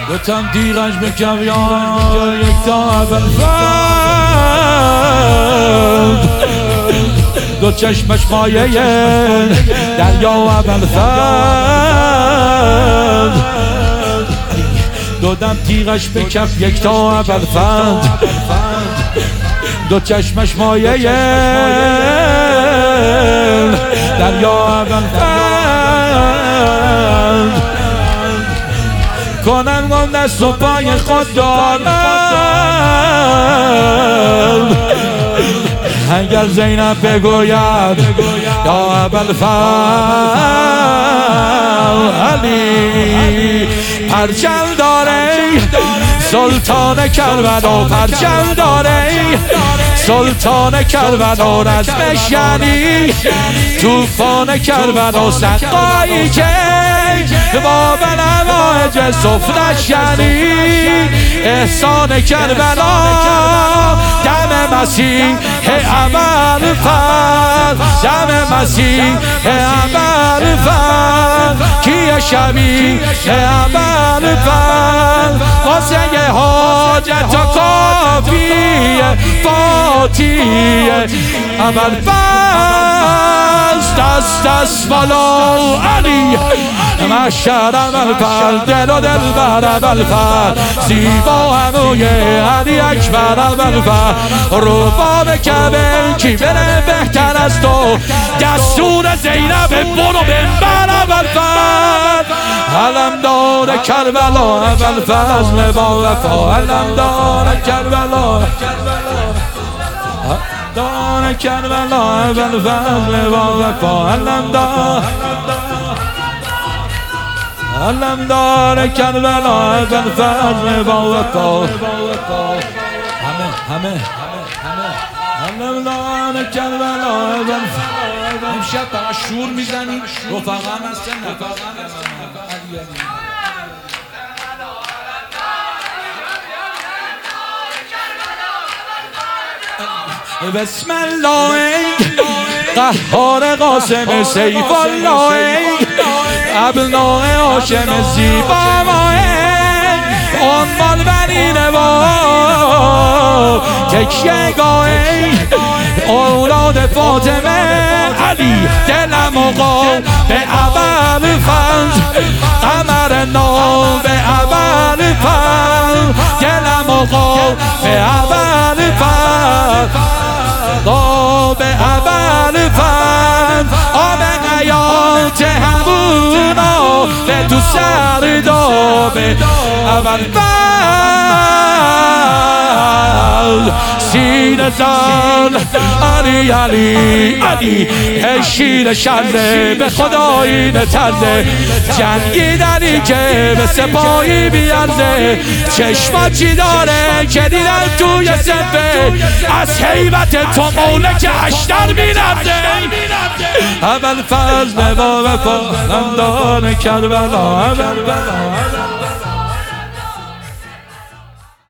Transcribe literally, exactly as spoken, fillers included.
دوتم دیرش بکم یا یک تا اول دو چشمش مایه دریا اول دودم تیغش به کف یک تا اول فند دو چشمش مایه دریا اول فند کنم گم دست و پای خود دارم اگر زینب بگوید یا ابوالفضل علی پرچم داره سلطان کربلا پرچم داره سلطان کربلا رزمش یعنی توفان کربلا سقایی که با بنواج صفرش یعنی احسان کربلا دم مسیح ابوالفضل دم مسیح ابوالفضل کیه شبیه ابوالفضل واسه حاجت و کافیه فاتیه ابوالفضل دست دست بالا علی مشهد ابوالفضل دل و دل بر ابوالفضل زیبا هموی علی اکبر ابوالفضل رباب کبه کی بره بهتر از تو دستور زینب برو بنبر ابوالفضل علمدار کربلا ابوالفضل با وفا علمدار کربلا دار کربلا ابوالفضل با وفا علمدار علمدار کربلا ابوالفضل با وفا همه همه علمدار کربلا ابوالفضل امشب فقط شور میزنیم رفقا هم هستن رفقا هم هستن بسم الله قهار قاسم سیف الله ابناء هاشم زیبا ماه عنوان برینه با تکیه گاه اولاد فاطمه علی دلم آقا به ابوالفضل قمر نام به ابوالفضل دلم آقا به ابوالفضل به ابوالفضل آب حیات همونا به تو سرداب ابوالفضل سینه زن علی علی علی شیر شرده به خدایی نترده جنگیدنی که به سپاهی بیارده چشما چی داره که دیدن توی سفه از حیبت تو مولک اشتر بینرده ابوالفضل با وفا علمدار کربلا